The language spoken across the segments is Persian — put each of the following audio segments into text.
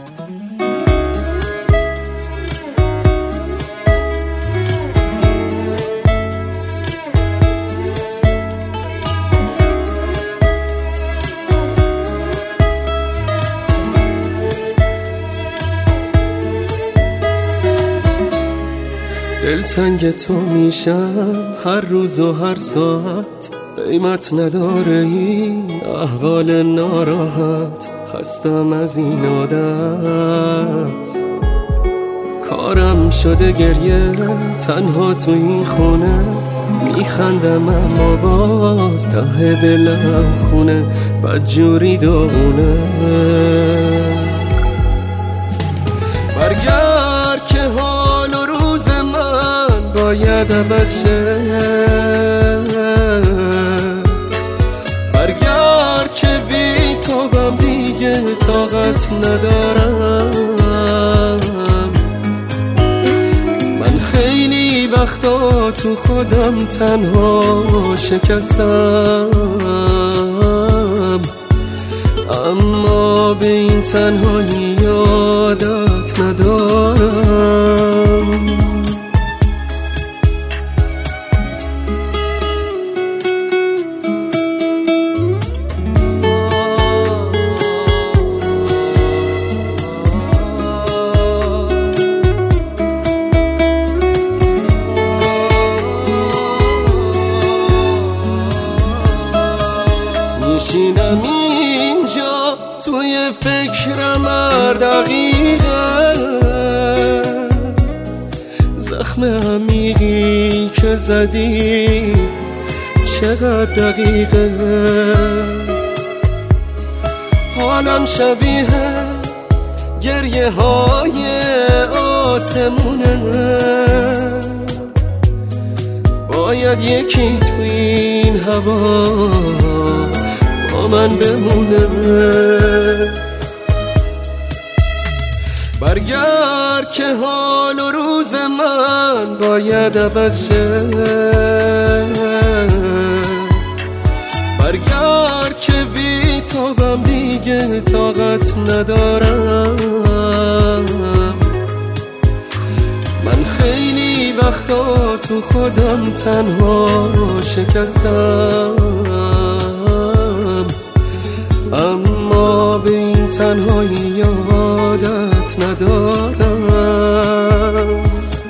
دلتنگ تو میشم هر روز و هر ساعت، قیمت نداره این احوال ناراحت. خستم از این عادت، کارم شده گریه تنها تو این خونه. میخندم اما باز ته دلم خونه، بدجوری داغونه. برگرد که حال و روز من باید عوض شه. برگرد که بی تو بم دیگه طاقت ندارم. من خیلی وقتا تو خودم تنها شکستم، اما به این تنهایی عادت ندارم. میشینم اینجا توی فکرم هر دقیقه، زخم عمیقی که زدی چقدر دقیقه. حالم شبیه گریه های آسمونه، باید یکی توی این هوا با من بمونه. برگرد که حال و روز من باید عوض شه. برگرد که بی تو بم دیگه طاقت ندارم. من خیلی وقتا تو خودم تنها شکستم، اما به این تنهایی عادت ندارم.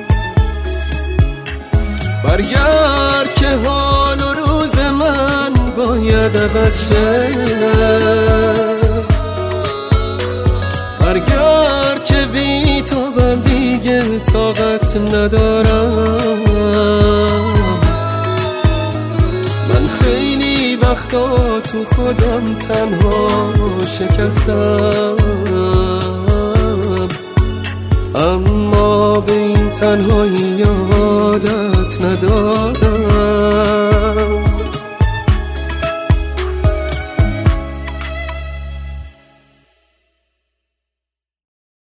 برگرد که حال و روز من باید عوض شه. برگرد که بی تو من دیگه طاقت ندارم. من خیلی وقتا تو خودم تنها شکستم،